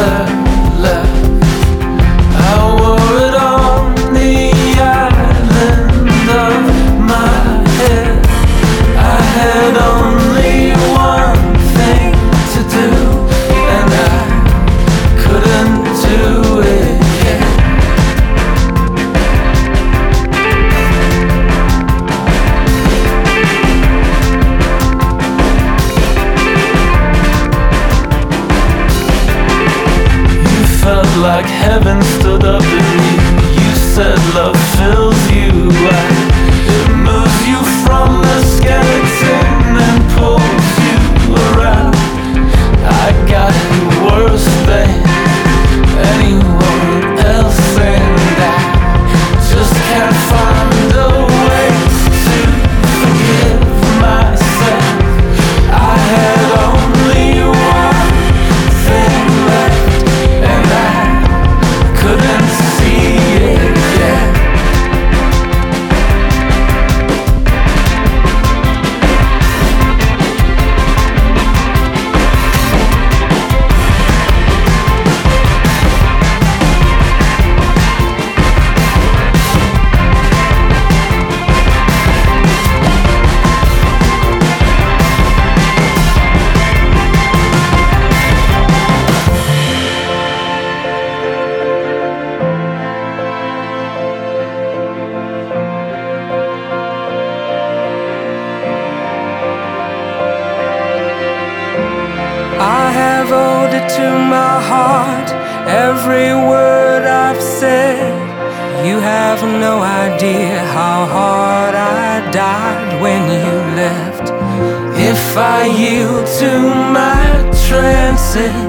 left. I wore it on the island of my head. I had only one thing to do, and I couldn't do it yet. You felt like heaven stood up in you. You said love fills you. It moves you from the skeleton and pulls you around. I got it worse than anyone else, and I just can't find a way to forgive myself. I had only one thing left, and I couldn't see it yet. I have owed it to my heart, every word I've said. You have no idea how hard I died when you left. If I yield to my trances,